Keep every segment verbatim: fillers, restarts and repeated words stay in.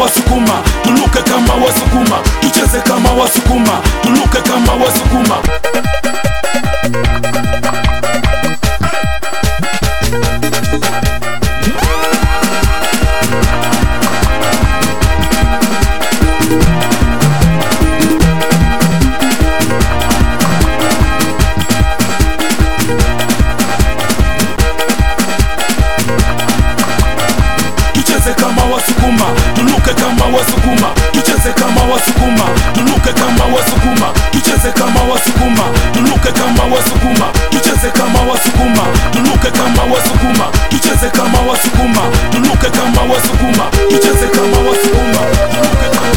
Wasukuma, tuluke kama Wasukuma, tucheze kama Wasukuma, tuluke kama Wasukuma. Tucheze kama Wasukuma, tuluke kama Wasukuma, tucheze kama Wasukuma, tuluke kama Wasukuma, tucheze kama Wasukuma, tuluke kama Wasukuma, tucheze kama Wasukuma, tuluke kama Wasukuma, tucheze kama Wasukuma, tuluke kama Wasukuma, tucheze kama Wasukuma, tuluke kama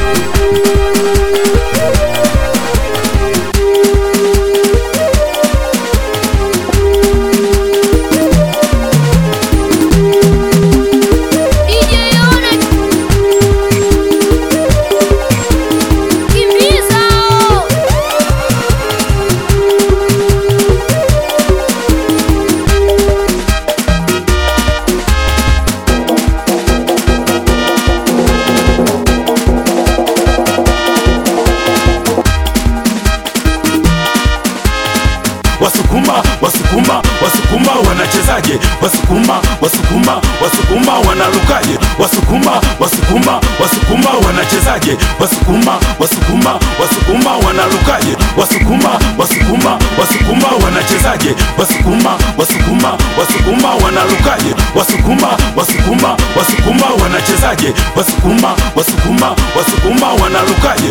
Wasukuma, Wasukuma, Wasukuma wanachezaje? Wasukuma, Wasukuma, Wasukuma wanalukaje? Wasukuma, Wasukuma, Wasukuma wanachezaje? Wasukuma, Wasukuma, Wasukuma wanalukaje? Wasukuma, Wasukuma, Wasukuma wanachezaje? Wasukuma, Wasukuma, Wasukuma wanalukaje? Wasukuma, Wasukuma, Wasukuma wanachezaje? Wasukuma, Wasukuma, Wasukuma wanalukaje?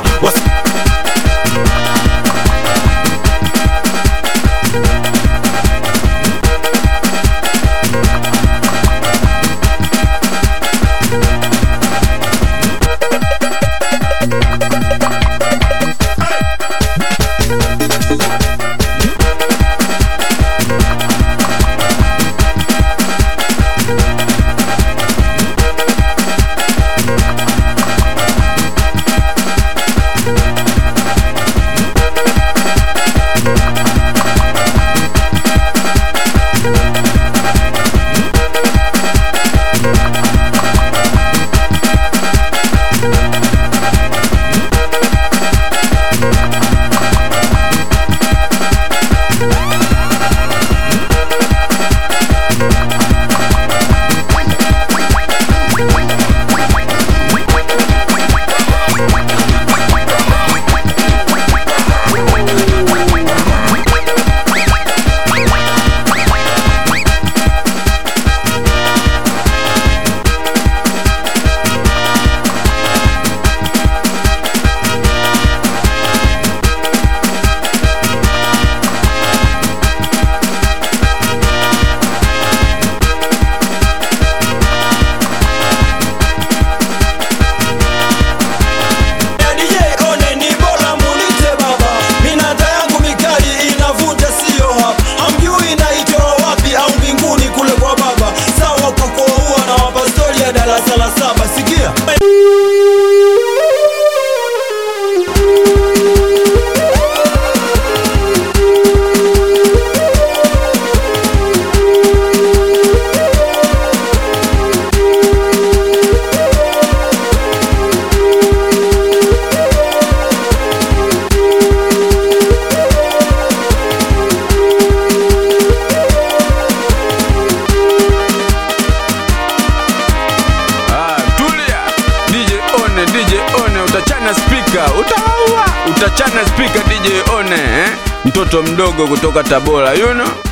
Utachana speaker D J One, eh? Mtoto mdogo kutoka Tabora, you know?